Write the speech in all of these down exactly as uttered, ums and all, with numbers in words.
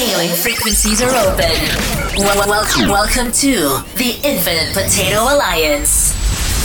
Hailing frequencies are open. Well, welcome, welcome to the Infinite Potato Alliance.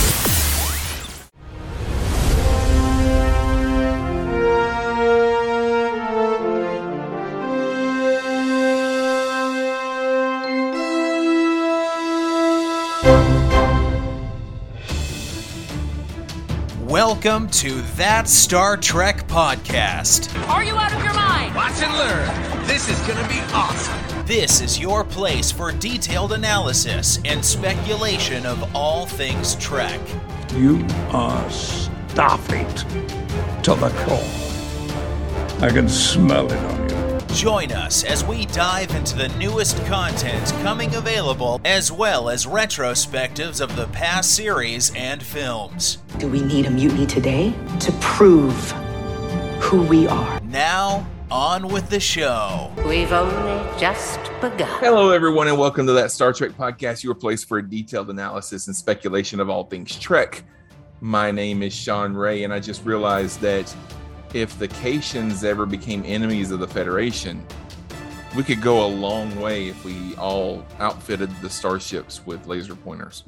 Welcome to That Star Trek Podcast. Are you out of your mind? Watch and learn. This is going to be awesome. This is your place for detailed analysis and speculation of all things Trek. You are Starfleet to the core. I can smell it on you. Join us as we dive into the newest content coming available, as well as retrospectives of the past series and films. Do we need a mutiny today to prove who we are? Now, on with the show. We've only just begun. Hello, everyone, and welcome to That Star Trek Podcast, your place for a detailed analysis and speculation of all things Trek. My name is Sean Ray, and I just realized that if the Caitians ever became enemies of the Federation, we could go a long way if we all outfitted the starships with laser pointers.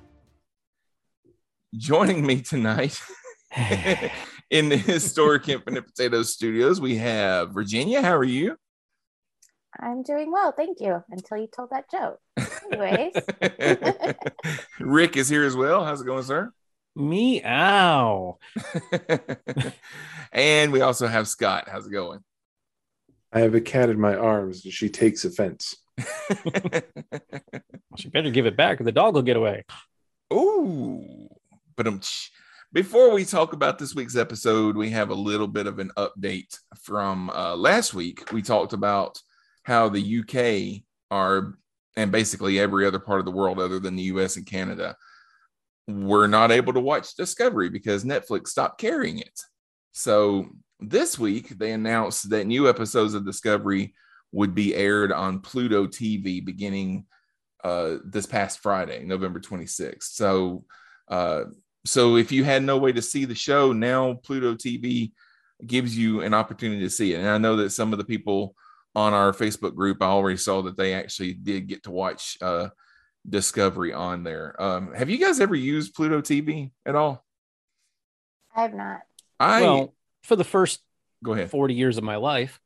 Joining me tonight in the historic Infinite Potato Studios, we have Virginia. How are you? I'm doing well, thank you, until you told that joke. Anyways. Rick is here as well. How's it going, sir? Meow. And we also have Scott. How's it going? I have a cat in my arms and she takes offense. Well, she better give it back or the dog will get away. Ooh. But um, before we talk about this week's episode, we have a little bit of an update from uh, last week. We talked about how the U K are, and basically every other part of the world other than the U S and Canada, were not able to watch Discovery because Netflix stopped carrying it. So this week, they announced that new episodes of Discovery would be aired on Pluto T V beginning uh, this past Friday, November twenty-sixth. So, uh, so if you had no way to see the show, now Pluto T V gives you an opportunity to see it. And I know that some of the people on our Facebook group, I already saw that they actually did get to watch uh, Discovery on there. Um, have you guys ever used Pluto T V at all? I have not. I well, for the first go ahead. forty years of my life.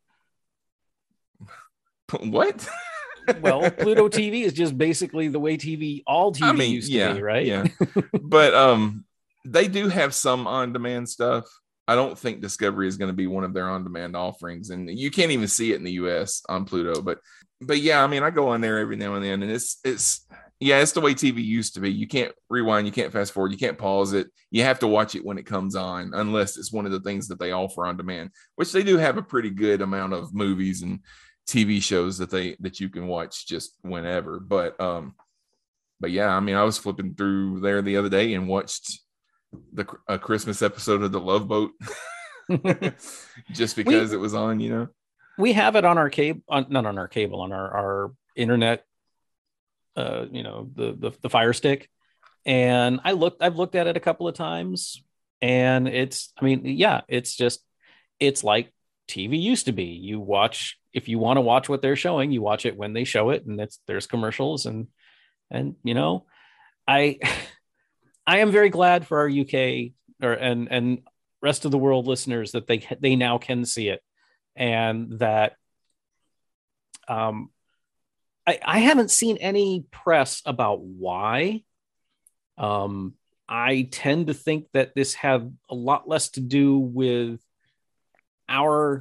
What? Well, Pluto T V is just basically the way T V, all T V I mean, used yeah, to be, right? Yeah. But um, they do have some on-demand stuff. I don't think Discovery is going to be one of their on-demand offerings, and you can't even see it in the U S on Pluto. But, but yeah, I mean, I go on there every now and then, and it's it's yeah, it's the way T V used to be. You can't rewind, you can't fast forward, you can't pause it. You have to watch it when it comes on, unless it's one of the things that they offer on demand, which they do have a pretty good amount of movies and T V shows that they that you can watch just whenever. But um, but yeah, I mean, I was flipping through there the other day and watched the a Christmas episode of The Love Boat just because we, it was on, you know. We have it on our cable, on, not on our cable, on our, our internet, uh, you know, the, the the Fire Stick. And I looked, I've looked at it a couple of times, and it's, I mean, yeah, it's just, it's like T V used to be. You watch, if you want to watch what they're showing, you watch it when they show it, and it's, there's commercials, and, and, you know, I, I am very glad for our U K or, and, and rest of the world listeners that they, they now can see it, and that, um, I, I haven't seen any press about why. Um, I tend to think that this had a lot less to do with our,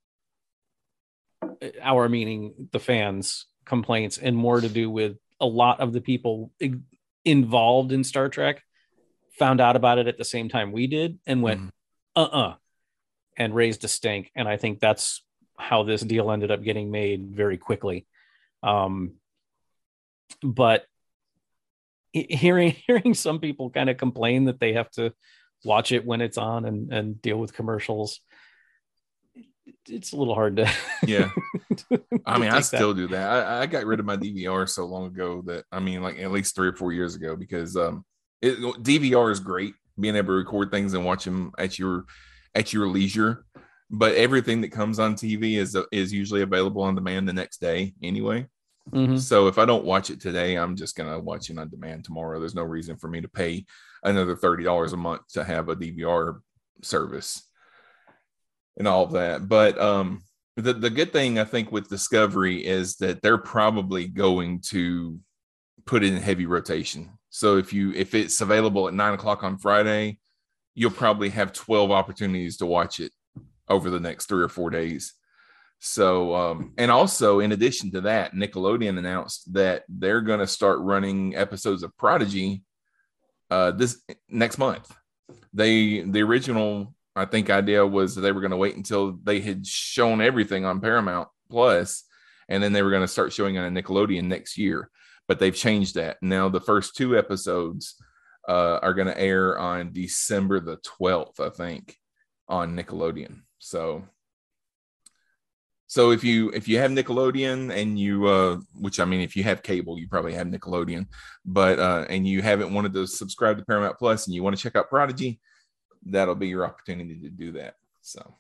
our meaning the fans' complaints, and more to do with a lot of the people involved in Star Trek found out about it at the same time we did and went, mm. uh-uh, and raised a stink. And I think that's how this deal ended up getting made very quickly. Um, but hearing hearing some people kind of complain that they have to watch it when it's on and, and deal with commercials, it's a little hard to yeah to, I mean I still that. do that. I, I got rid of my D V R so long ago that I mean like at least three or four years ago, because um it, D V R is great, being able to record things and watch them at your at your leisure. but everything that comes on T V is is usually available on demand the next day anyway. Mm-hmm. So if I don't watch it today, I'm just gonna watch it on demand tomorrow. There's no reason for me to pay another thirty dollars a month to have a D V R service and all of that. But um, the the good thing I think with Discovery is that they're probably going to put it in heavy rotation. So if you if it's available at nine o'clock on Friday, you'll probably have twelve opportunities to watch it over the next three or four days. So, um, and also in addition to that, Nickelodeon announced that they're going to start running episodes of Prodigy uh, this next month. They, the original, I think, idea was that they were going to wait until they had shown everything on Paramount Plus, and then they were going to start showing it on Nickelodeon next year. But they've changed that. Now the first two episodes uh, are going to air on December the twelfth, I think, on Nickelodeon. So, so if you if you have Nickelodeon and you, uh, which I mean, if you have cable, you probably have Nickelodeon, but uh, and you haven't wanted to subscribe to Paramount Plus and you want to check out Prodigy, that'll be your opportunity to do that. So,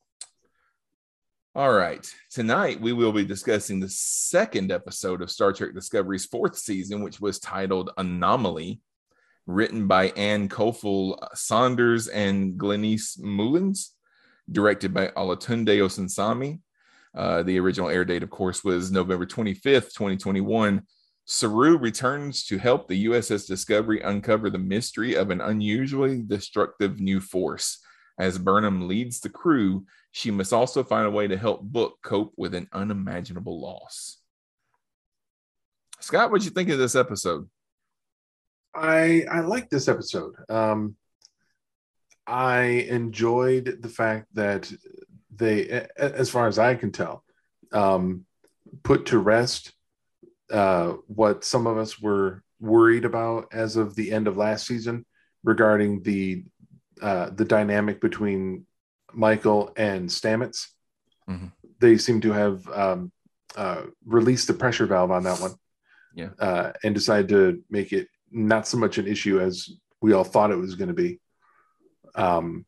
all right, tonight we will be discussing the second episode of Star Trek Discovery's fourth season, which was titled Anomaly, written by Ann Kofel Saunders and Glenise Mullins, directed by Olatunde Osunsami. Uh, the original air date, of course, was November twenty-fifth, twenty twenty-one. Saru returns to help the U S S Discovery uncover the mystery of an unusually destructive new force. As Burnham leads the crew, she must also find a way to help Book cope with an unimaginable loss. Scott, what'd you think of this episode? I I like this episode. Um, I enjoyed the fact that they, as far as I can tell, um, put to rest uh, what some of us were worried about as of the end of last season regarding the uh, the dynamic between Michael and Stamets. Mm-hmm. They seem to have um, uh, released the pressure valve on that one. Yeah, uh, and decided to make it not so much an issue as we all thought it was going to be. Um,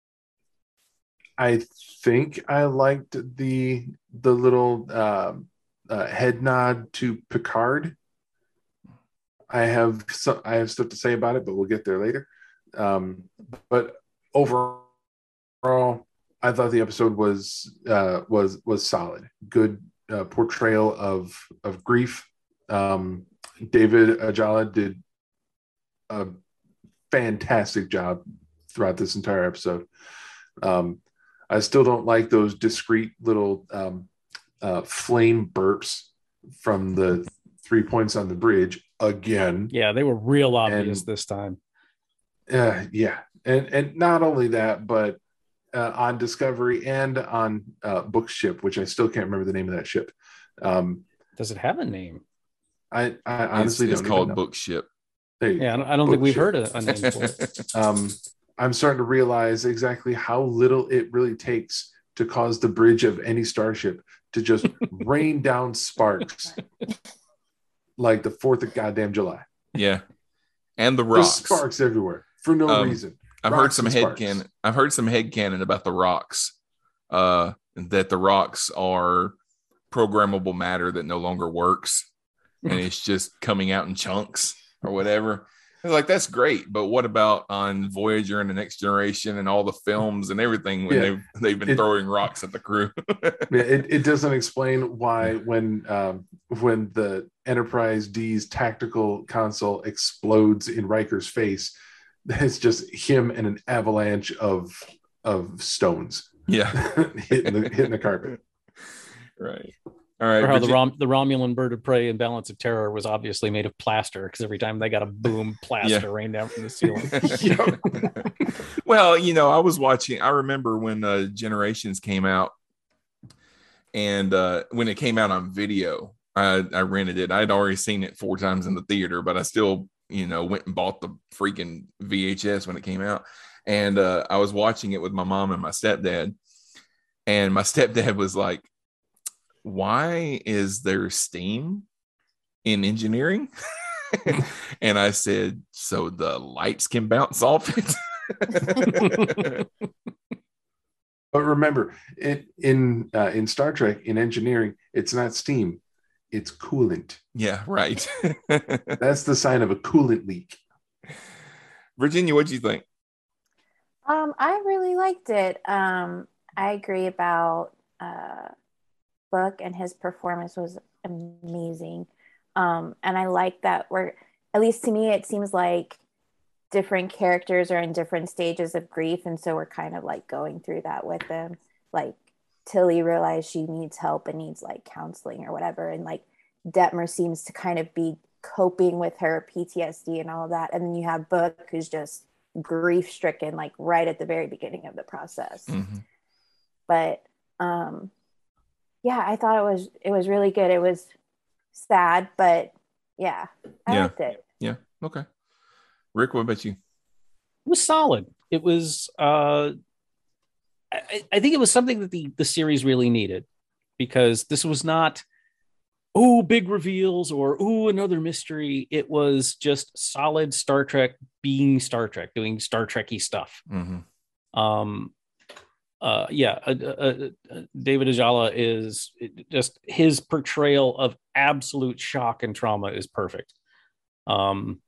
I think I liked the the little uh, uh, head nod to Picard. I have so, I have stuff to say about it, but we'll get there later. Um, but overall, I thought the episode was uh, was was solid. Good uh, portrayal of of grief. Um, David Ajala did a fantastic job throughout this entire episode. Um, I still don't like those discreet little um, uh, flame burps from the three points on the bridge again. Yeah, they were real obvious And- this time. Uh, yeah, and and not only that, but uh, on Discovery and on uh, Book's ship, which I still can't remember the name of that ship. Um, Does it have a name? I, I honestly it's, it's don't called even know. Book Ship. There you Yeah, I go. don't, I don't think Book we've ship. heard a, a name for it. Um, I'm starting to realize exactly how little it really takes to cause the bridge of any starship to just rain down sparks like the fourth of goddamn July. Yeah, and the There's rocks. sparks everywhere for no Um, reason. I've heard Rocks some and head sparks. canon. I've heard some head canon about the rocks. Uh, that the rocks are programmable matter that no longer works, and it's just coming out in chunks or whatever. I was like, that's great, but what about on Voyager and the Next Generation and all the films and everything when Yeah. they've they've been It- throwing rocks at the crew? Yeah, it, it doesn't explain why when um, when the Enterprise D's tactical console explodes in Riker's face, it's just him and an avalanche of of stones Yeah, hitting the hitting the carpet. right. All right. Or how the, Virgi- Rom- the Romulan bird of prey in Balance of Terror was obviously made of plaster because every time they got a boom, plaster Yeah. rained down from the ceiling. Well, you know, I was watching. I remember when uh, Generations came out, and uh, when it came out on video, I, I rented it. I'd already seen it four times in the theater, but I still, you know, went and bought the freaking V H S when it came out. And uh, I was watching it with my mom and my stepdad, and my stepdad was like, "Why is there steam in engineering?" And I said, "So the lights can bounce off it." But remember, it in uh, in Star Trek, in engineering, it's not steam, it's coolant. Yeah, right. That's the sign of a coolant leak. Virginia, what do you think? Um, I really liked it. Um, I agree about uh, Book, and his performance was amazing. Um, and I like that we're, at least to me, it seems like different characters are in different stages of grief, and so we're kind of like going through that with them. Like Tilly realized she needs help and needs like counseling or whatever, and like Detmer seems to kind of be coping with her P T S D and all of that, and then you have Book, who's just grief stricken like right at the very beginning of the process. Mm-hmm. But um yeah, I thought it was it was really good. It was sad, but yeah, I yeah. liked it. Yeah. Okay. Rick, what about you? It was solid. It was uh I, I think it was something that the the series really needed, because this was not oh big reveals or oh another mystery. It was just solid Star Trek being Star Trek, doing Star Trek-y stuff. Mm-hmm. Um uh yeah uh, uh, uh, David Ajala is just, his portrayal of absolute shock and trauma is perfect. um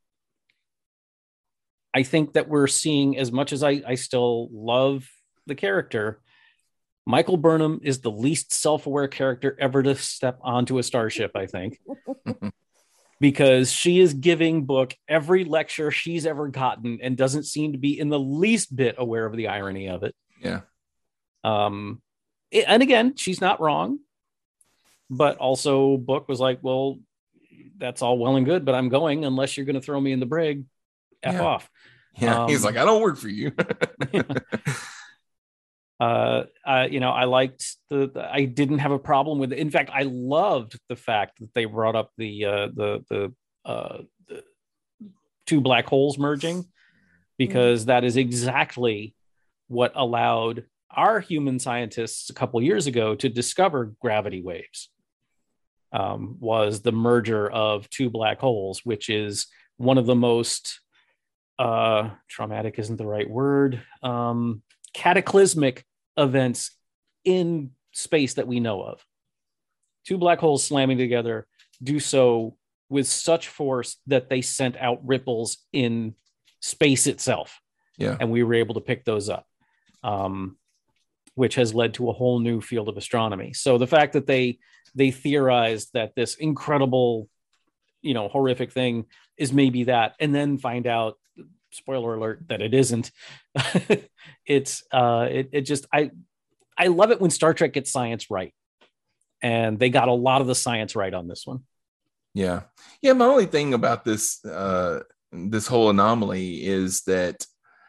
I think that we're seeing, as much as I, I still love the character, Michael Burnham is the least self-aware character ever to step onto a starship, I think. Because she is giving Book every lecture she's ever gotten and doesn't seem to be in the least bit aware of the irony of it. Yeah. Um, it, and again, she's not wrong. But also Book was like, well, that's all well and good, but I'm going unless you're going to throw me in the brig. F yeah. off. Yeah, um, he's like, I don't work for you. uh, uh, you know, I liked the, the. I didn't have a problem with it. In fact, I loved the fact that they brought up the uh, the the, uh, the two black holes merging, because that is exactly what allowed our human scientists a couple years ago to discover gravity waves. Um, was the merger of two black holes, which is one of the most uh traumatic isn't the right word um cataclysmic events in space that we know of. Two black holes slamming together do so with such force that they sent out ripples in space itself. Yeah. And we were able to pick those up, um which has led to a whole new field of astronomy. So the fact that they they theorized that this incredible, you know, horrific thing is maybe that, and then find out, spoiler alert, that it isn't. it's uh it, it just I I love it when Star Trek gets science right, and they got a lot of the science right on this one. Yeah. Yeah. My only thing about this uh this whole anomaly is that,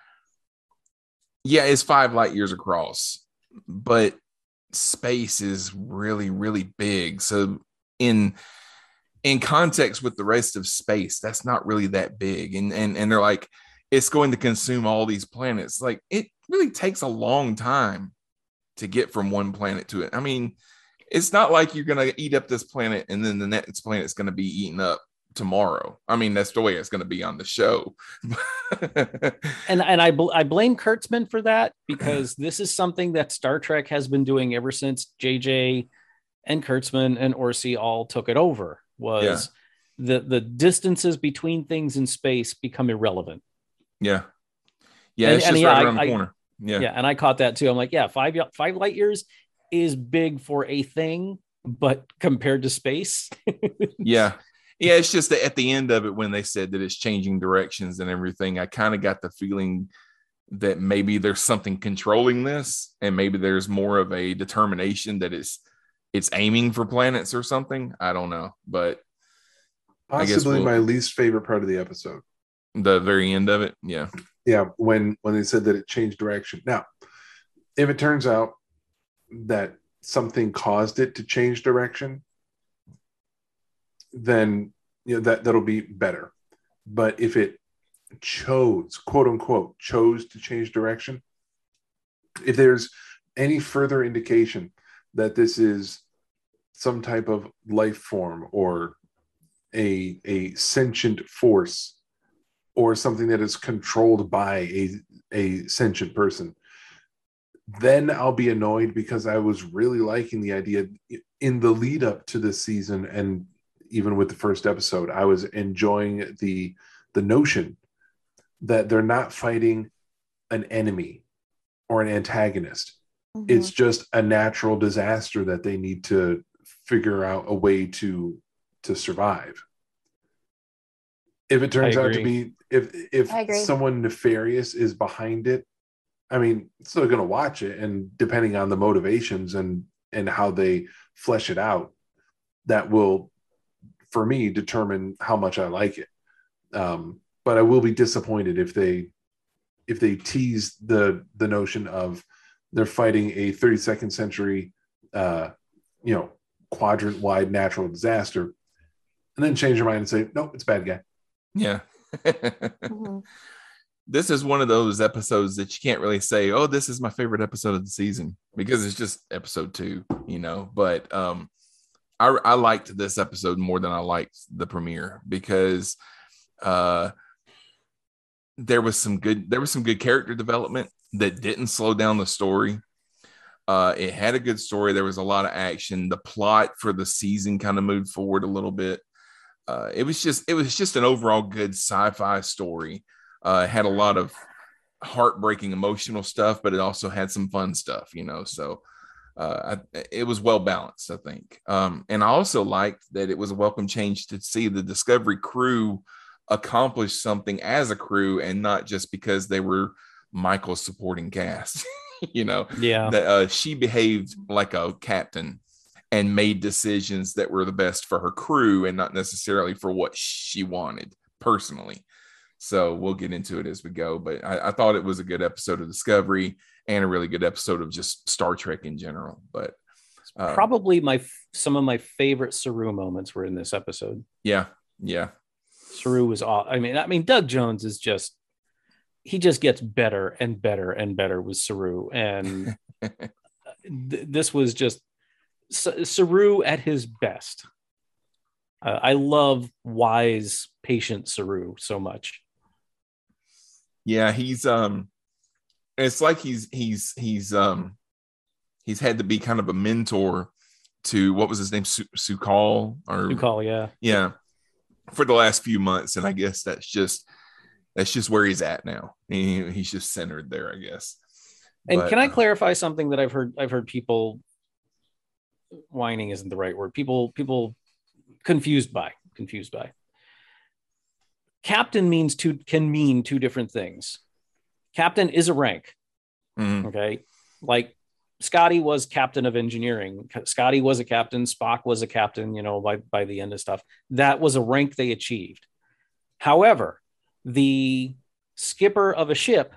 yeah, it's five light years across, but space is really, really big. So in in context with the rest of space, that's not really that big. And and and they're like, it's going to consume all these planets. Like, it really takes a long time to get from one planet to it. I mean, it's not like you're going to eat up this planet and then the next planet's going to be eaten up tomorrow. I mean, that's the way it's going to be on the show. and and I, bl- I blame Kurtzman for that, because this is something that Star Trek has been doing ever since J J and Kurtzman and Orci all took it over. Was yeah. the the distances between things in space become irrelevant. Yeah. Yeah, and, it's and just yeah, right around I, the corner. Yeah. Yeah, and I caught that too. I'm like, yeah, five five light years is big for a thing, but compared to space. yeah. Yeah, it's just that at the end of it, when they said that it's changing directions and everything, I kind of got the feeling that maybe there's something controlling this, and maybe there's more of a determination that it's it's aiming for planets or something. I don't know, but possibly I guess we'll, my least favorite part of the episode, the very end of it. Yeah. Yeah. When, when they said that it changed direction. Now, if it turns out that something caused it to change direction, then, you know, that, that'll be better. But if it chose, quote unquote, chose to change direction, if there's any further indication that this is some type of life form or a, a sentient force or something that is controlled by a, a sentient person, then I'll be annoyed because I was really liking the idea in the lead up to this season, and even with the first episode, I was enjoying the the notion that they're not fighting an enemy or an antagonist. Mm-hmm. It's just a natural disaster that they need to figure out a way to to survive. If it turns out to be if if someone nefarious is behind it, I mean, still going to watch it, and depending on the motivations and and how they flesh it out, that will, for me, determine how much I like it. Um, but I will be disappointed if they if they tease the the notion of they're fighting a thirty-second century, uh, you know, quadrant wide natural disaster, and then change their mind and say, nope, it's a bad guy. Yeah. Mm-hmm. This is one of those episodes that you can't really say, oh, this is my favorite episode of the season, because it's just episode two, you know. But um, I, I liked this episode more than I liked the premiere, because uh, there was some good, there was some good character development that didn't slow down the story. Uh, it had a good story. There was a lot of action. The plot for the season kind of moved forward a little bit. Uh, it was just, it was just an overall good sci-fi story. Uh, it had a lot of heartbreaking, emotional stuff, but it also had some fun stuff, you know. So uh, I, it was well balanced, I think. Um, and I also liked that it was a welcome change to see the Discovery crew accomplish something as a crew, and not just because they were Michael's supporting cast. You know, yeah, that uh, she behaved like a captain and made decisions that were the best for her crew and not necessarily for what she wanted personally. So we'll get into it as we go. But I, I thought it was a good episode of Discovery and a really good episode of just Star Trek in general. But uh, probably my some of my favorite Saru moments were in this episode. Yeah, yeah. Saru was all. I mean, I mean, Doug Jones is just. He just gets better and better and better with Saru, and th- this was just S- Saru at his best. Uh, I love wise, patient Saru so much. Yeah, he's um, it's like he's he's he's um, he's had to be kind of a mentor to, what was his name, Su- Sukal or Sukal, yeah, yeah, for the last few months, and I guess that's just. That's just where he's at now. He, he's just centered there, I guess. And but, can I uh, clarify something that I've heard? I've heard people whining isn't the right word. People, people confused by confused by. Captain means two can mean two different things. Captain is a rank. Mm-hmm. Okay, like Scotty was captain of engineering. Scotty was a captain. Spock was a captain. You know, by by the end of stuff, that was a rank they achieved. However, the skipper of a ship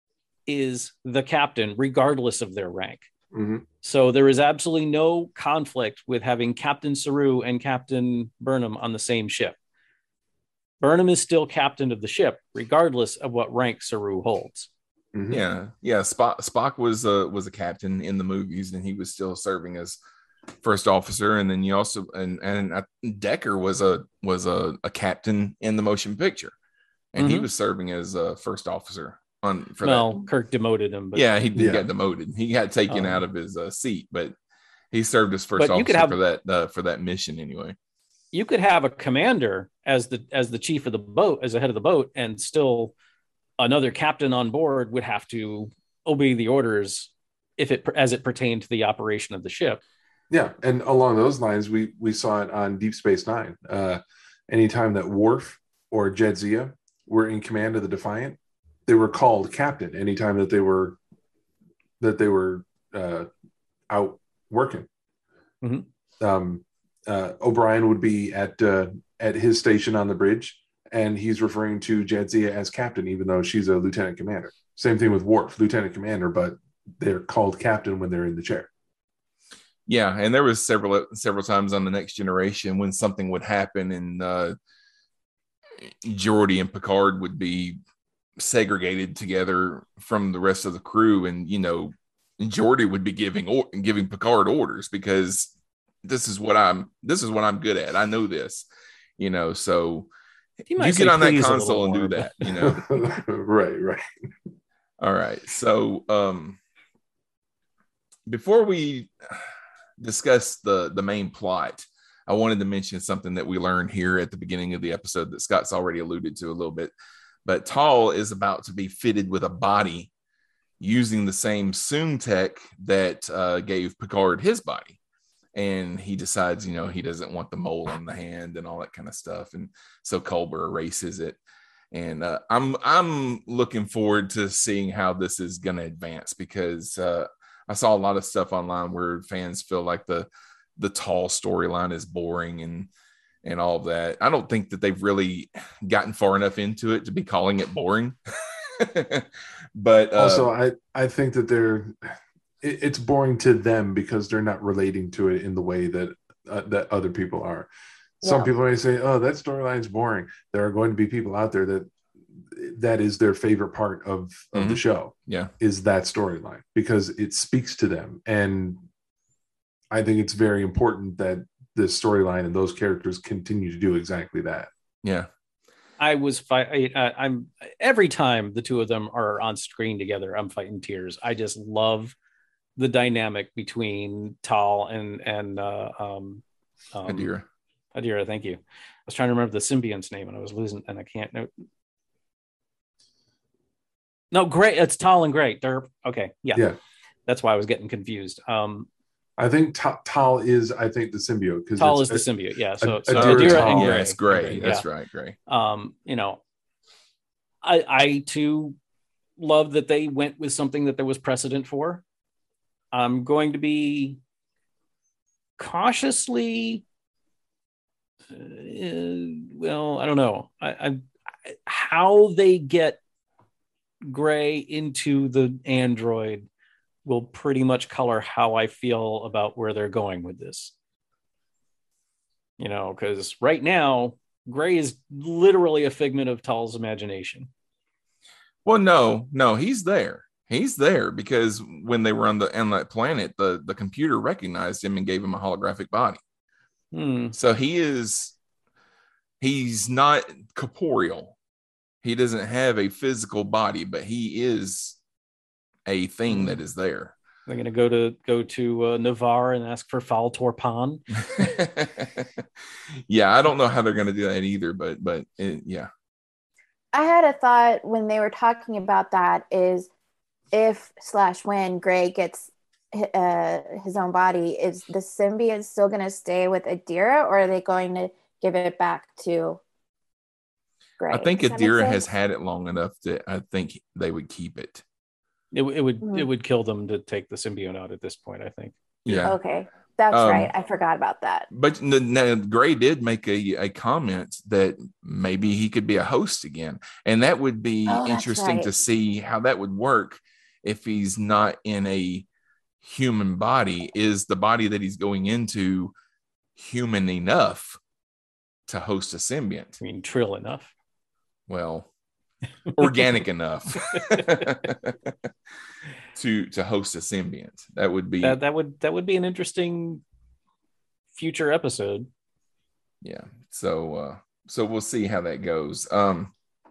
is the captain, regardless of their rank. Mm-hmm. So there is absolutely no conflict with having Captain Saru and Captain Burnham on the same ship. Burnham is still captain of the ship, regardless of what rank Saru holds. Mm-hmm. Yeah, yeah. Spock, Spock was a was a captain in the movies, and he was still serving as first officer. And then you also and and Decker was a was a, a captain in the motion picture. And mm-hmm. he was serving as a first officer on for well, that. Kirk demoted him. But yeah, he did yeah. get demoted. He got taken um, out of his uh, seat, but he served as first officer have, for that uh, for that mission anyway. You could have a commander as the as the chief of the boat, as the head of the boat, and still another captain on board would have to obey the orders if it as it pertained to the operation of the ship. Yeah, and along those lines, we we saw it on Deep Space Nine. Uh, anytime that Worf or Jadzia were in command of the Defiant, they were called captain anytime that they were that they were uh, out working. Mm-hmm. Um, uh, O'Brien would be at uh, at his station on the bridge, and he's referring to Jadzia as captain, even though she's a lieutenant commander. Same thing with Worf, lieutenant commander, but they're called captain when they're in the chair. Yeah, and there was several several times on The Next Generation when something would happen, and uh, Geordi and Picard would be segregated together from the rest of the crew, and you know, Geordi would be giving or, giving Picard orders because this is what I'm this is what I'm good at. I know this, you know. So you, you get on that console and do that, you know. right, right. All right. So, um, before we discuss the the main plot, I wanted to mention something that we learned here at the beginning of the episode that Scott's already alluded to a little bit. But Tal is about to be fitted with a body using the same Soong tech that uh, gave Picard his body. And he decides, you know, he doesn't want the mole on the hand and all that kind of stuff. And so Culber erases it. And uh, I'm I'm looking forward to seeing how this is going to advance, because uh, I saw a lot of stuff online where fans feel like the the Tal storyline is boring and and all of that. I don't think that they've really gotten far enough into it to be calling it boring. But uh, also, I I think that they're it, it's boring to them because they're not relating to it in the way that uh, that other people are. Some Yeah. people may say, "Oh, that storyline's boring." There are going to be people out there that that is their favorite part of, of Mhm. the show. Yeah. Is that storyline, because it speaks to them. And I think it's very important that this storyline and those characters continue to do exactly that. Yeah. I was fight. I, I'm every time the two of them are on screen together, I'm fighting tears. I just love the dynamic between Tal and and uh, um, um, Adira. Adira, thank you. I was trying to remember the symbiont's name and I was losing, and I can't know. No, great. It's Tal and Gray. They're okay. Yeah. Yeah. That's why I was getting confused. Um, I think Ta- Tal is, I think, the symbiote. because Tal is the symbiote. Yeah. So, so Adira Adira Tal. and Yeah, Gray. it's Gray. Gray, That's yeah. right, Gray. Um, you know, I I too love that they went with something that there was precedent for. I'm going to be cautiously, uh, well, I don't know. I, I how they get Gray into the android will pretty much color how I feel about where they're going with this. You know, because right now, Gray is literally a figment of Tal's imagination. Well, no, no, he's there. He's there because when they were on the on that planet, the, the computer recognized him and gave him a holographic body. Hmm. So he is, he's not corporeal. He doesn't have a physical body, but he is a thing that is there. They're going to go to go to uh, Navarre and ask for Fal Torpan. Yeah, I don't know how they're going to do that either, but but it, yeah. I had a thought when they were talking about that is if slash when Gray gets uh, his own body, is the symbiote still going to stay with Adira, or are they going to give it back to Gray? I think Does that make Adira sense? has had it long enough that I think they would keep it. It, it would Mhm. it would kill them to take the symbiote out at this point, I think. Yeah. Okay, that's Um, right. I forgot about that. But n- n- Gray did make a, a comment that maybe he could be a host again. And that would be Oh, that's interesting to right. see how that would work if he's not in a human body. Is the body that he's going into human enough to host a symbiont? I mean, trill enough. Well, organic enough to to host a symbiont. That would be That that would that would be an interesting future episode. yeah. So uh so we'll see how that goes. Um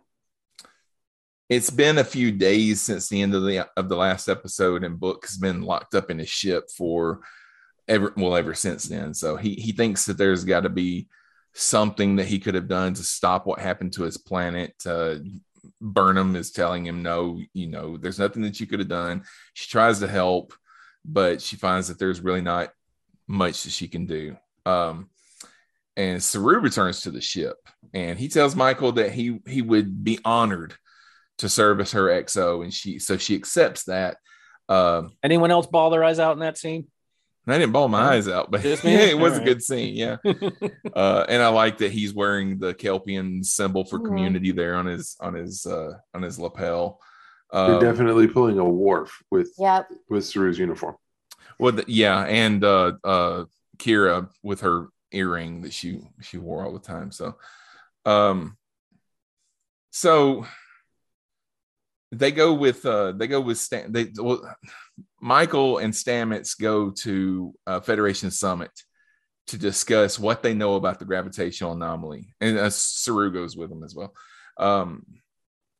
it's been a few days since the end of the of the last episode, and Book has been locked up in his ship for ever well ever since then. So he he thinks that there's got to be something that he could have done to stop what happened to his planet. Uh, Burnham is telling him, no, you know, there's nothing that you could have done. She tries to help, but she finds that there's really not much that she can do. Um, and Saru returns to the ship, and he tells Michael that he he would be honored to serve as her X O, and she so she accepts that. Um, Anyone else bawl their eyes out in that scene? I didn't bawl my Yeah. eyes out, but Just me? it was All a right. good scene. Yeah. uh, and I like that he's wearing the Kelpian symbol for Mhm. community there on his, on his, uh, on his lapel. They're Um, definitely pulling a Worf with Yep. with Saru's uniform. well, the, yeah. And, uh, uh, Kira with her earring that she, she wore all the time. So, um, so they go with, uh, they go with, Stan, they, well, Michael and Stamets go to uh, Federation Summit to discuss what they know about the gravitational anomaly, and uh, Saru goes with them as well. Um,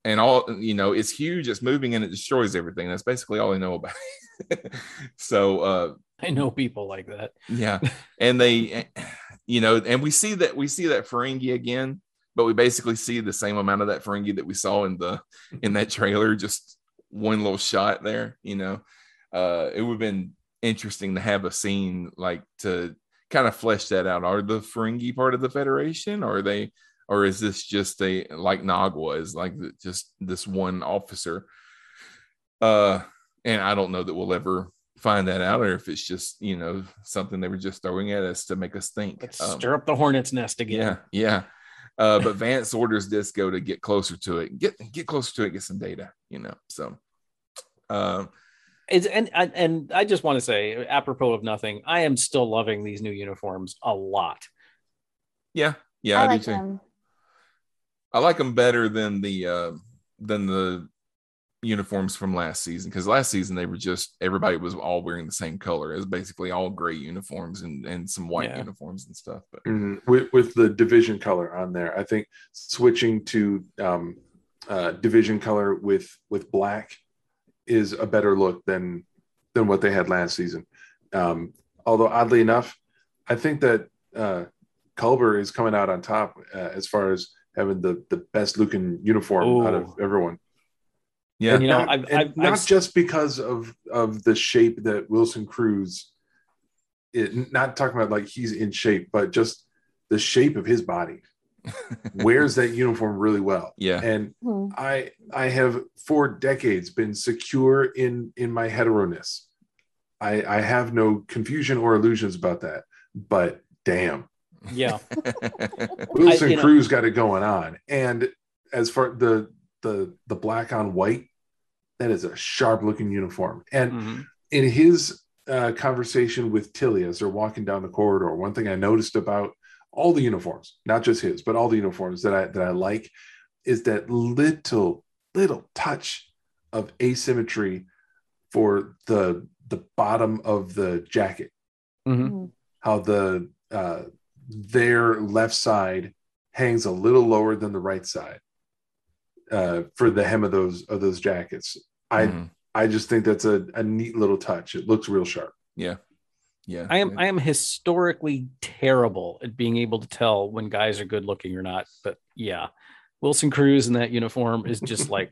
and all, you know, it's huge, it's moving, and it destroys everything. That's basically all they know about it. So uh I know people like that. Yeah. And they, you know, and we see that we see that Ferengi again, but we basically see the same amount of that Ferengi that we saw in the in that trailer, just one little shot there. You know, uh it would have been interesting to have a scene like to kind of flesh that out. Are the Ferengi part of the Federation, or are they, or is this just a, like Nagua is like the, just this one officer? Uh, and I don't know that we'll ever find that out, or if it's just, you know, something they were just throwing at us to make us think. Let's Um, stir up the hornet's nest again. yeah, yeah. Uh, but Vance orders Disco to get closer to it, get get closer to it, get some data, you know. So, um, It's, and and I just want to say, apropos of nothing, I am still loving these new uniforms a lot. yeah, yeah, I, I do like too. them. I like them better than the uh, than the uniforms from last season, because last season they were just, everybody was all wearing the same color. It was basically all gray uniforms and and some white Yeah. uniforms and stuff. But Mhm. with with the division color on there, I think switching to um, uh, division color with with black is a better look than than what they had last season. Um, although oddly enough, I think that uh, Culber is coming out on top uh, as far as having the the best looking uniform Ooh. out of everyone. yeah, And You know, not, I've- and I've- not I've- just because of of the shape that Wilson Cruz. It, not talking about like he's in shape, but just the shape of his body wears that uniform really well. yeah, And Hmm. I I have for decades been secure in in my hetero-ness. I I have no confusion or illusions about that. But damn, Yeah. Wilson you know- Cruz got it going on. And as far the the the black on white, that is a sharp looking uniform. And Mhm. in his uh, conversation with Tilly as they're walking down the corridor, one thing I noticed about all the uniforms, not just his, but all the uniforms that I that I like, is that little little touch of asymmetry for the the bottom of the jacket. Mhm. How the uh, their left side hangs a little lower than the right side uh, for the hem of those of those jackets. I Mhm. I just think that's a, a neat little touch. It looks real sharp. yeah, yeah. I am I am historically terrible at being able to tell when guys are good looking or not. But yeah, Wilson Cruz in that uniform is just like,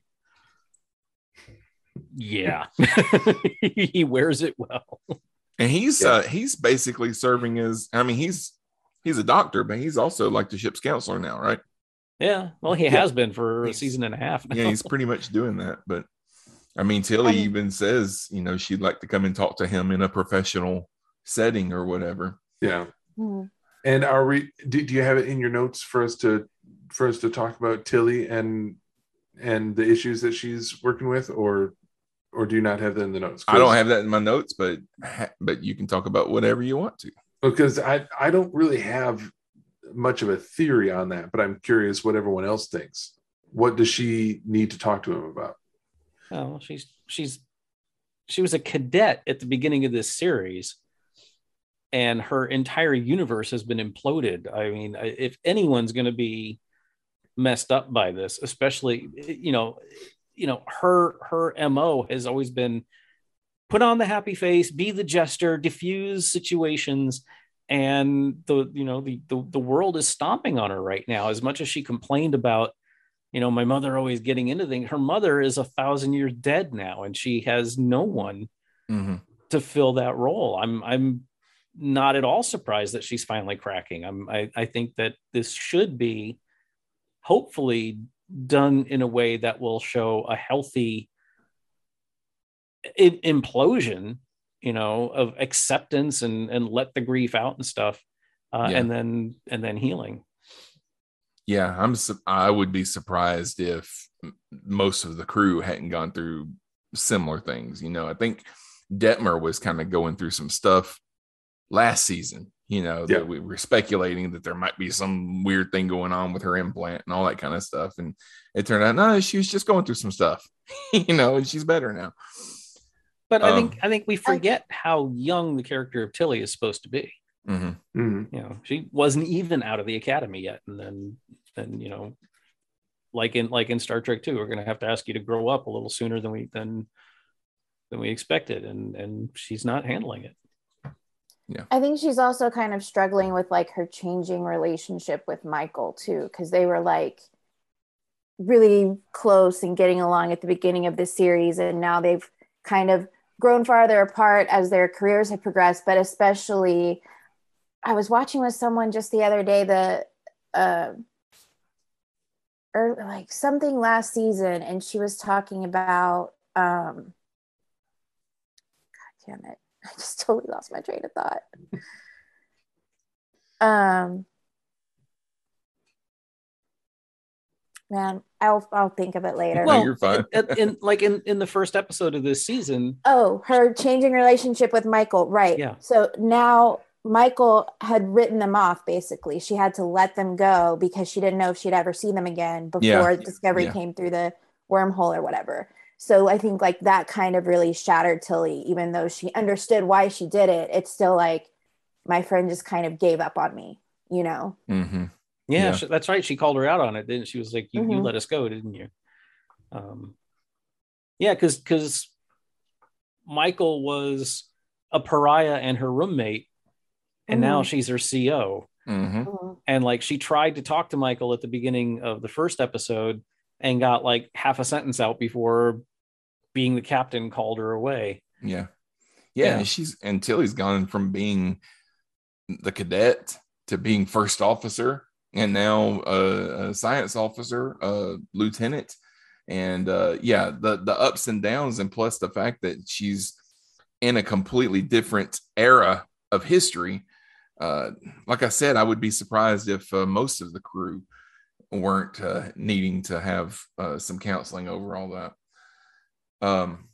yeah, he wears it well. And he's Yeah. uh he's basically serving as, I mean, he's he's a doctor, but he's also like the ship's counselor now, right? Yeah, well, he Yeah. has been for a He's- season and a half now. Yeah, he's pretty much doing that. But I mean, Tilly And- even says, you know, she'd like to come and talk to him in a professional setting or whatever. Yeah. Hmm. And are we? Do, do you have it in your notes for us to for us to talk about Tilly and and the issues that she's working with, or or do you not have that in the notes? I don't have that in my notes, but but you can talk about whatever you want to. because I I don't really have much of a theory on that, but I'm curious what everyone else thinks. What does she need to talk to him about? Oh, she's she's she was a cadet at the beginning of this series, and her entire universe has been imploded. I mean, I- if anyone's going to be messed up by this, especially you know, you know, her her M O has always been put on the happy face, be the jester, diffuse situations, and the you know the the, the world is stomping on her right now. As much as she complained about, you know, my mother always getting into things, her mother is a thousand years dead now, and she has no one Mm-hmm. to fill that role. I'm I'm not at all surprised that she's finally cracking. I'm I, I think that this should be hopefully done in a way that will show a healthy i- implosion, you know, of acceptance and and let the grief out and stuff, uh, Yeah. and then and then healing. Yeah, I'm. su- I would be surprised if m- most of the crew hadn't gone through similar things. You know, I think Detmer was kind of going through some stuff last season. You know, Yeah. that we were speculating that there might be some weird thing going on with her implant and all that kind of stuff, and it turned out no, she was just going through some stuff. You know, and she's better now. But I Um, think I think we forget how young the character of Tilly is supposed to be. Mhm. Mhm. You know, she wasn't even out of the academy yet, and then then you know like in like in Star Trek two, we're going to have to ask you to grow up a little sooner than we than than we expected, and and she's not handling it. Yeah, I think she's also kind of struggling with like her changing relationship with Michael too, because they were like really close and getting along at the beginning of the series, and now they've kind of grown farther apart as their careers have progressed. But especially, I was watching with someone just the other day the uh or like something last season, and she was talking about um God damn it, I just totally lost my train of thought. um Man, I'll I'll think of it later. Well, no, you're fine. in, in like in in the first episode of this season. Oh, her changing relationship with Michael, right? Yeah. So now Michael had written them off. Basically, she had to let them go because she didn't know if she'd ever see them again before Yeah. Discovery Yeah. came through the wormhole or whatever. So I think like that kind of really shattered Tilly, even though she understood why she did it. It's still like my friend just kind of gave up on me, you know? Mm-hmm. Yeah, Yeah. she- that's right. She called her out on it, didn't she? She was like, "You, you Mhm. let us go, didn't you?" Um, yeah, because because Michael was a pariah and her roommate, and now Mhm. she's her C O. Mm-hmm. Mhm. And like she tried to talk to Michael at the beginning of the first episode and got like half a sentence out before being the captain called her away. Yeah. Yeah. Yeah. And she's and Tilly's gone from being the cadet to being first officer, and now uh, a science officer, uh, lieutenant. And uh, yeah, the the ups and downs, and plus the fact that she's in a completely different era of history. Uh, like I said, I would be surprised if uh, most of the crew weren't uh, needing to have uh, some counseling over all that. Um,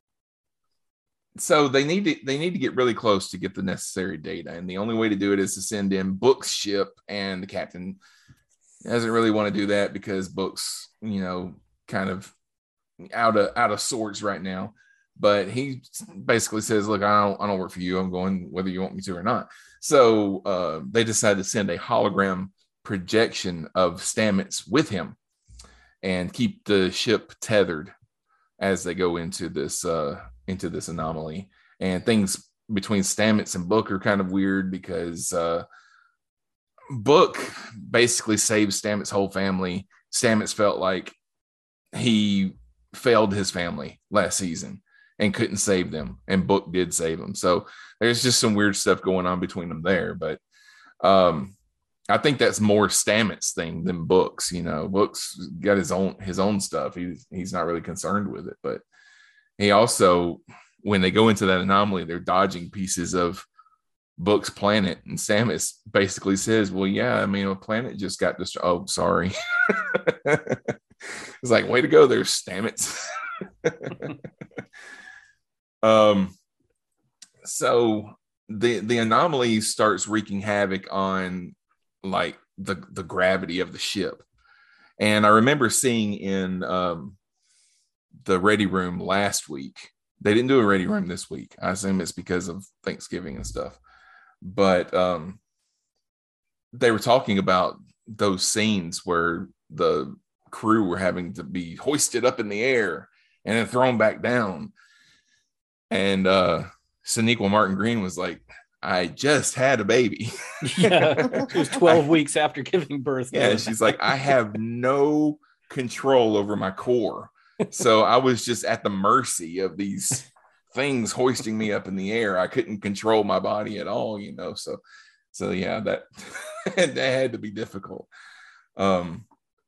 so they need to they need to get really close to get the necessary data, and the only way to do it is to send in Book's ship, and the captain doesn't really want to do that because Book's, you know, kind of out of out of sorts right now. But he basically says, "Look, I don't I don't work for you. I'm going whether you want me to or not." So uh, they decided to send a hologram projection of Stamets with him and keep the ship tethered as they go into this uh, into this anomaly. And things between Stamets and Book are kind of weird because uh, Book basically saves Stamets' whole family. Stamets felt like he failed his family last season and couldn't save them, and Book did save them. So there's just some weird stuff going on between them there. But um, I think that's more Stamets' thing than Book's. You know, Book's got his own his own stuff. He's he's not really concerned with it. But he also, when they go into that anomaly, they're dodging pieces of Book's planet, and Stamets basically says, "Well, yeah, I mean, a planet just got destroyed." Oh, sorry. It's like, way to go there, Stamets. um, so the the anomaly starts wreaking havoc on like the the gravity of the ship, and I remember seeing in um the ready room last week. They didn't do a ready room this week. I assume it's because of Thanksgiving and stuff. But um, they were talking about those scenes where the crew were having to be hoisted up in the air and then thrown back down. And uh, Sonequa Martin Green was like, "I just had a baby." Yeah, she was twelve weeks after giving birth. Yeah, she's like, "I have no control over my core. So I was just at the mercy of these things hoisting me up in the air. I couldn't control my body at all, you know." So, so yeah, that that had to be difficult. Um.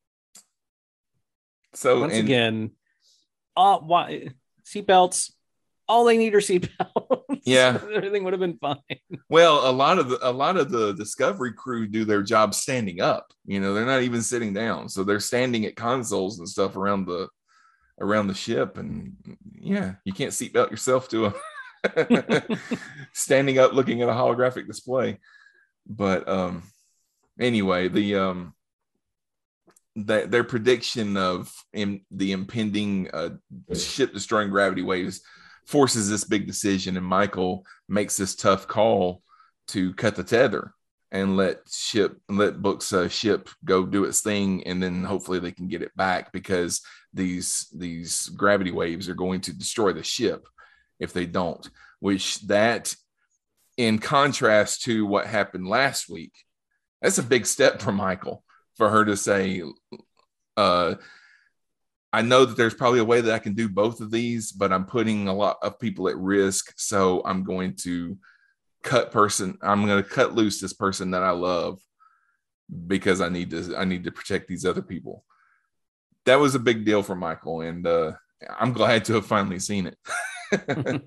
So Once and, again, uh, why seatbelts? All they need are seatbelts. Yeah. Everything would have been fine. well, a lot of the a lot of the Discovery crew do their job standing up. You know, they're not even sitting down, so they're standing at consoles and stuff around the around the ship. And yeah, you can't seatbelt yourself to a standing up looking at a holographic display. But um, anyway, the um. That their prediction of in the impending uh, ship destroying gravity waves forces this big decision, and Michael makes this tough call to cut the tether and let ship let Book's uh, ship go do its thing, and then hopefully they can get it back, because these these gravity waves are going to destroy the ship if they don't. Which, that, in contrast to what happened last week, that's a big step for Michael, for her to say, uh, I know that there's probably a way that I can do both of these, but I'm putting a lot of people at risk. So I'm going to cut person. I'm going to cut loose this person that I love, because I need to, I need to protect these other people. That was a big deal for Michael. And uh, I'm glad to have finally seen it.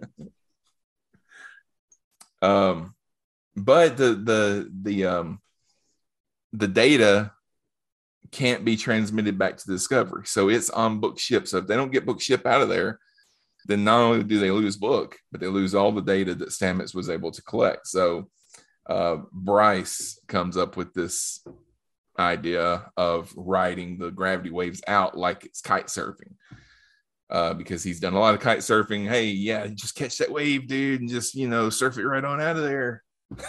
um, but the, the, the, um, the data can't be transmitted back to Discovery. So it's on Book's ship. So if they don't get Book's ship out of there, then not only do they lose Book, but they lose all the data that Stamets was able to collect. So uh, Bryce comes up with this idea of riding the gravity waves out like it's kite surfing, uh, because he's done a lot of kite surfing. Hey, yeah, just catch that wave, dude, and just, you know, surf it right on out of there.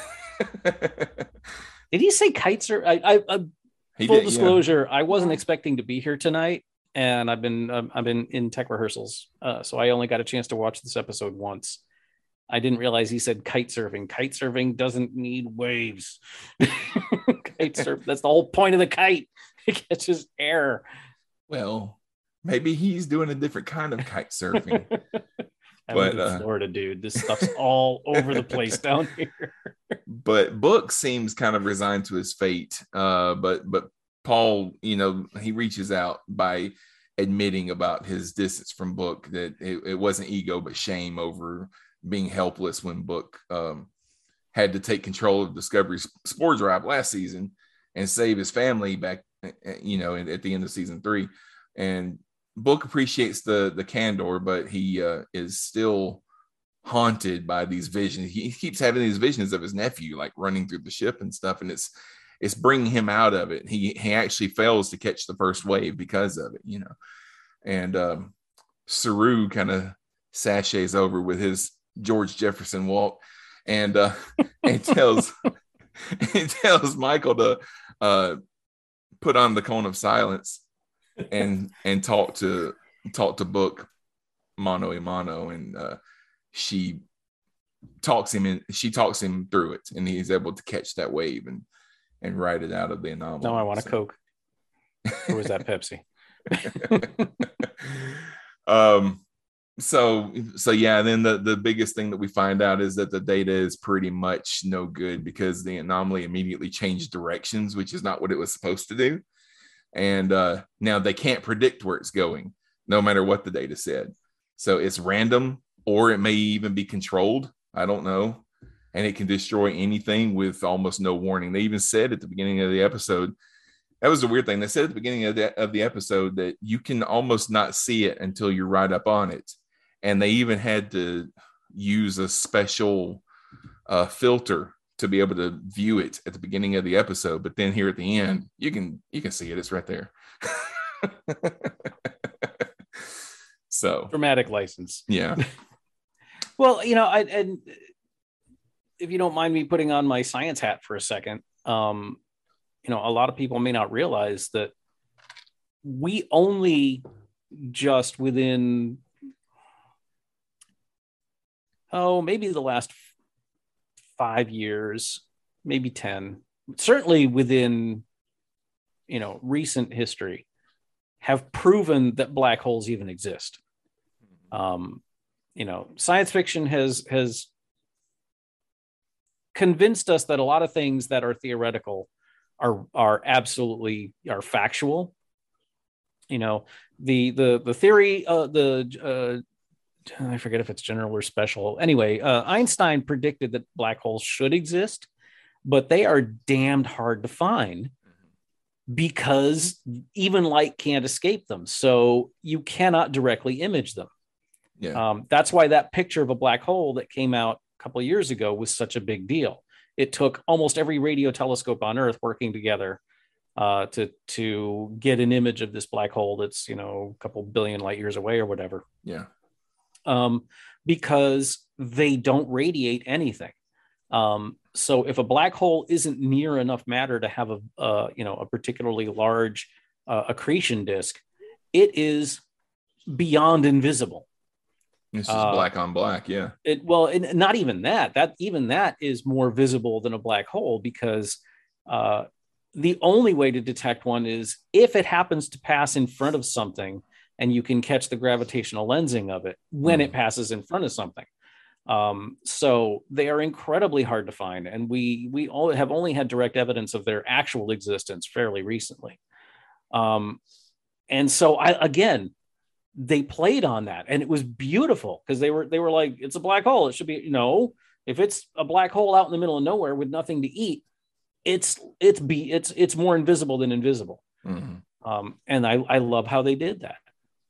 Did he say kite surf? I, I, I He Full did, disclosure, yeah. I wasn't expecting to be here tonight, and I've been um, I've been in tech rehearsals, uh, so I only got a chance to watch this episode once. I didn't realize he said kite surfing. Kite surfing doesn't need waves. Kite surf, that's the whole point of the kite. It catches air. Well, maybe he's doing a different kind of kite surfing. I But live in uh, Florida, dude. This stuff's all over the place down here. but Book seems kind of resigned to his fate. Uh, but but Paul, you know, he reaches out by admitting about his distance from Book, that it, it wasn't ego but shame over being helpless when Book um, had to take control of Discovery's Spore Drive last season and save his family back, you know, at the end of season three. And Book appreciates the the candor, but he uh, is still haunted by these visions. He keeps having these visions of his nephew like running through the ship and stuff, and it's it's bringing him out of it. He he actually fails to catch the first wave because of it, you know. And um, Saru kind of sachets over with his George Jefferson walk, and uh, and tells and tells Michael to uh, put on the cone of silence and and talk to talk to Book mano a mano, and uh, she talks him in she talks him through it, and he's able to catch that wave and and ride it out of the anomaly. Now I want a so. Coke. Or was that Pepsi? um so so yeah, then the the biggest thing that we find out is that the data is pretty much no good, because the anomaly immediately changed directions, which is not what it was supposed to do. And uh, now they can't predict where it's going, no matter what the data said. So it's random, or it may even be controlled. I don't know. And it can destroy anything with almost no warning. They even said at the beginning of the episode, that was the weird thing. They said at the beginning of the, of the episode that you can almost not see it until you're right up on it. And they even had to use a special uh, filter to be able to view it at the beginning of the episode, but then here at the end, you can you can see it. It's right there. So dramatic license. Yeah. Well, you know, I and if you don't mind me putting on my science hat for a second, um, you know, a lot of people may not realize that we only just within oh maybe the last five years, maybe ten, certainly within, you know, recent history, have proven that black holes even exist. Um, you know, science fiction has has convinced us that a lot of things that are theoretical are are absolutely are factual. You know, the the the theory, uh, the uh, I forget if it's general or special. Anyway, uh, Einstein predicted that black holes should exist, but they are damned hard to find because even light can't escape them. So you cannot directly image them. Yeah. Um, that's why that picture of a black hole that came out a couple of years ago was such a big deal. It took almost every radio telescope on Earth working together uh, to to get an image of this black hole that's, you know, a couple billion light years away or whatever. Yeah. Um, because they don't radiate anything. Um, so if a black hole isn't near enough matter to have a, uh, you know, a particularly large uh, accretion disk, it is beyond invisible. It's just uh, black on black. Yeah. It, well, it, not even that, that even that is more visible than a black hole, because uh, the only way to detect one is if it happens to pass in front of something and you can catch the gravitational lensing of it when mm. it passes in front of something. Um, so they are incredibly hard to find. And we, we all have only had direct evidence of their actual existence fairly recently. Um, and so I, again, they played on that, and it was beautiful, because they were, they were like, it's a black hole. It should be, no, if it's a black hole out in the middle of nowhere with nothing to eat, it's, it's be, it's, it's more invisible than invisible. Mm-hmm. Um, and I, I love how they did that.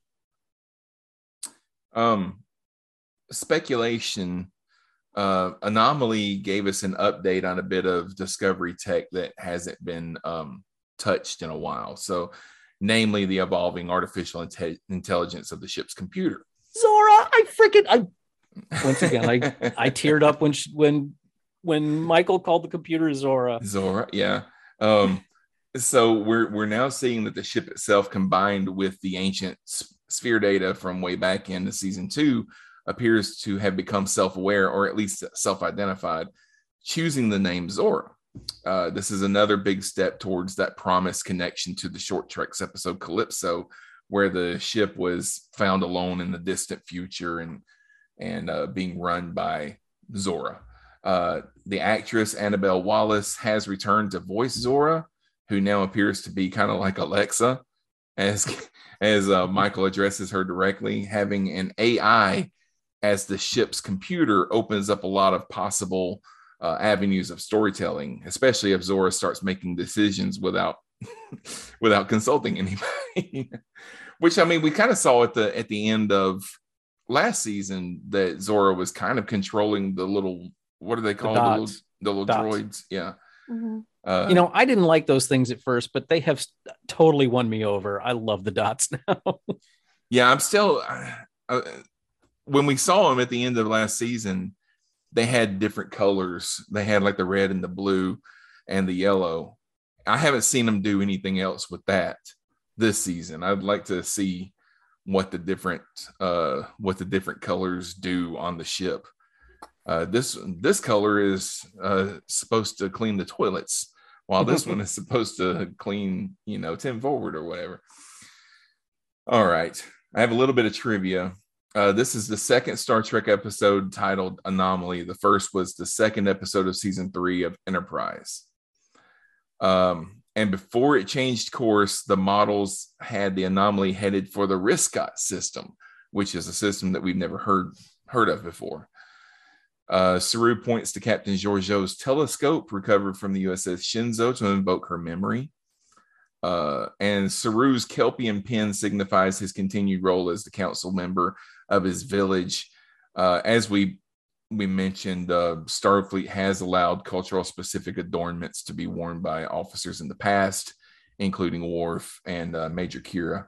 Um, speculation, uh, Anomaly gave us an update on a bit of Discovery tech that hasn't been um, touched in a while. So, namely the evolving artificial inte- intelligence of the ship's computer. Zora, I freaking, I once again, I I teared up when she, when when Michael called the computer Zora. Zora, yeah. Um, so we're we're now seeing that the ship itself, combined with the ancient sphere data from way back into season two, appears to have become self-aware, or at least self-identified, choosing the name Zora. Uh, this is another big step towards that promised connection to the Short Treks episode Calypso, where the ship was found alone in the distant future and and uh, being run by Zora. Uh, the actress Annabelle Wallace has returned to voice Zora, who now appears to be kind of like Alexa, as as uh, Michael addresses her directly. Having an A I as the ship's computer opens up a lot of possible Uh, avenues of storytelling, especially if Zora starts making decisions without without consulting anybody. Which, I mean, we kind of saw at the at the end of last season that Zora was kind of controlling the little, what are they called? The, the little, the little droids. Yeah. Mm-hmm. Uh, you know, I didn't like those things at first, but they have totally won me over. I love the dots now. Yeah, I'm still. Uh, when we saw them at the end of last season, they had different colors. They had like the red and the blue and the yellow. I haven't seen them do anything else with that this season. I'd like to see what the different uh, what the different colors do on the ship. Uh, this this color is uh, supposed to clean the toilets, while this one is supposed to clean, you know, Tim Forward or whatever. All right, I have a little bit of trivia. Uh, this is the second Star Trek episode titled Anomaly. The first was the second episode of season three of Enterprise. Um, and before it changed course, the models had the Anomaly headed for the Riscot system, which is a system that we've never heard, heard of before. Uh, Saru points to Captain Georgiou's telescope recovered from the U S S Shinzo to invoke her memory. Uh, and Saru's Kelpian pin signifies his continued role as the council member of his village. Uh, as we we mentioned, uh, Starfleet has allowed cultural specific adornments to be worn by officers in the past, including Worf and uh, Major Kira.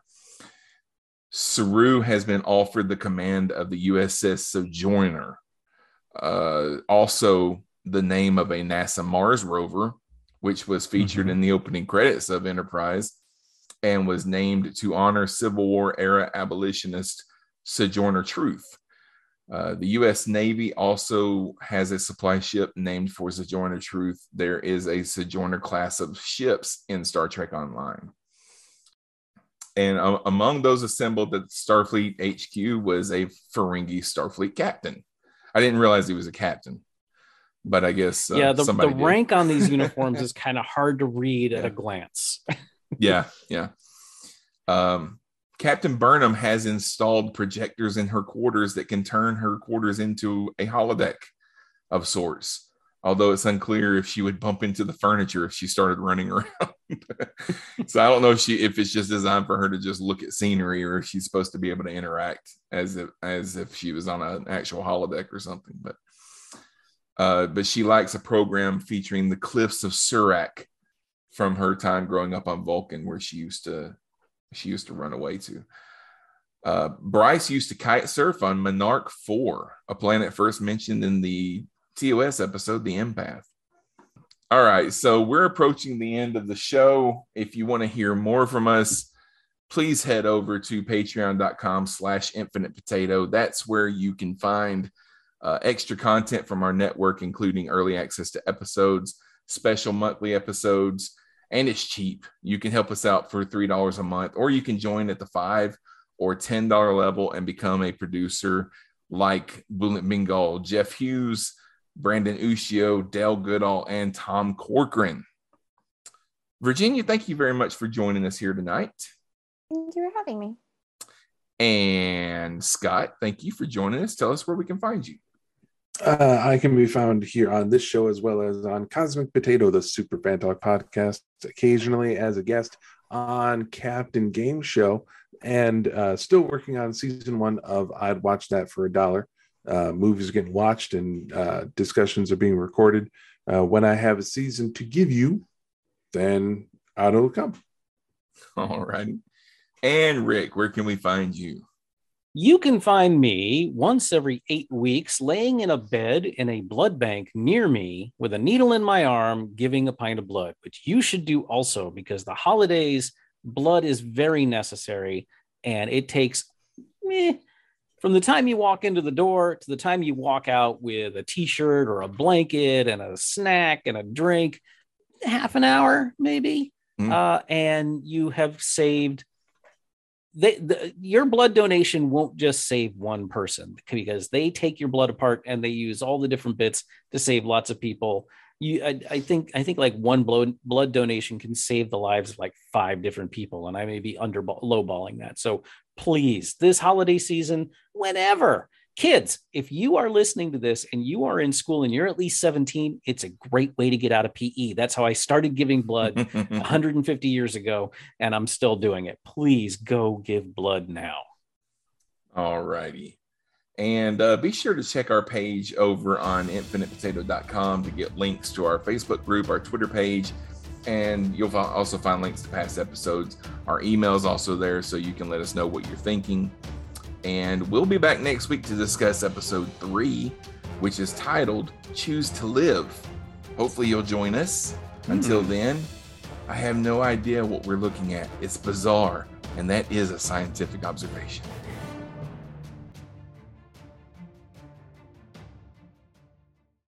Saru has been offered the command of the U S S Sojourner, uh, also the name of a NASA Mars rover, which was featured mm-hmm. in the opening credits of Enterprise and was named to honor Civil War era abolitionist Sojourner Truth. Uh, the U S Navy also has a supply ship named for Sojourner Truth. There is a Sojourner class of ships in Star Trek Online. And uh, among those assembled at Starfleet H Q was a Ferengi Starfleet captain. I didn't realize he was a captain, but I guess uh, yeah, the, the did. rank on these uniforms is kind of hard to read yeah. at a glance. yeah, yeah. Um, Captain Burnham has installed projectors in her quarters that can turn her quarters into a holodeck of sorts, although it's unclear if she would bump into the furniture if she started running around. So I don't know if she if it's just designed for her to just look at scenery, or if she's supposed to be able to interact as if as if she was on an actual holodeck or something. But uh, but she likes a program featuring the cliffs of Surak from her time growing up on Vulcan, where she used to she used to run away to. Uh, Bryce used to kite surf on Monarch four, a planet first mentioned in the T O S episode, The Empath. All right, so we're approaching the end of the show. If you want to hear more from us, please head over to patreon.com slash infinite potato. That's where you can find uh, extra content from our network, including early access to episodes, special monthly episodes, and it's cheap. You can help us out for three dollars a month, or you can join at the five or ten dollars level and become a producer like Bullet Bengal, Jeff Hughes, Brandon Ushio, Dale Goodall, and Tom Corcoran. Virginia, thank you very much for joining us here tonight. Thank you for having me. And Scott, thank you for joining us. Tell us where we can find you. Uh, I can be found here on this show as well as on Cosmic Potato, the Super Fan Talk podcast, occasionally as a guest on Captain Game Show, and uh, still working on season one of I'd Watch That for a Dollar. Uh, movies are getting watched and uh, discussions are being recorded. Uh, when I have a season to give you, then out it'll come. All righty. And Rick, where can we find you? You can find me once every eight weeks laying in a bed in a blood bank near me with a needle in my arm giving a pint of blood, which you should do also because the holidays, blood is very necessary, and it takes meh, from the time you walk into the door to the time you walk out with a t-shirt or a blanket and a snack and a drink, half an hour maybe, mm. uh, and you have saved They, the, your blood donation won't just save one person because they take your blood apart and they use all the different bits to save lots of people. You, I, I think, I think like one blood blood donation can save the lives of like five different people, and I may be under lowballing that. So please, this holiday season, whenever. Kids, if you are listening to this and you are in school and you're at least seventeen, it's a great way to get out of P E. That's how I started giving blood one hundred fifty years ago, and I'm still doing it. Please go give blood now. All righty. And uh, be sure to check our page over on infinite potato dot com to get links to our Facebook group, our Twitter page, and you'll also find links to past episodes. Our email is also there, so you can let us know what you're thinking. And we'll be back next week to discuss episode three, which is titled Choose to Live. Hopefully you'll join us. Mm. Until then, I have no idea what we're looking at. It's bizarre, and that is a scientific observation.